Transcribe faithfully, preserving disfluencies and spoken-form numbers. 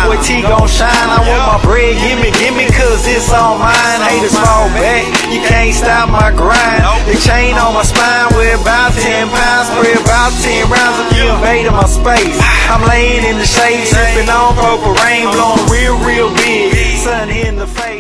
boy T gon' shine. I want my bread, gimme, gimme, cause it's all mine. Haters fall back, you can't stop my grind. The chain on my spine, weigh about ten pounds, spray about ten rounds if you invaded my space. I'm laying in the shade, sipping on purple rain, blowing real, real big. Sun in the face.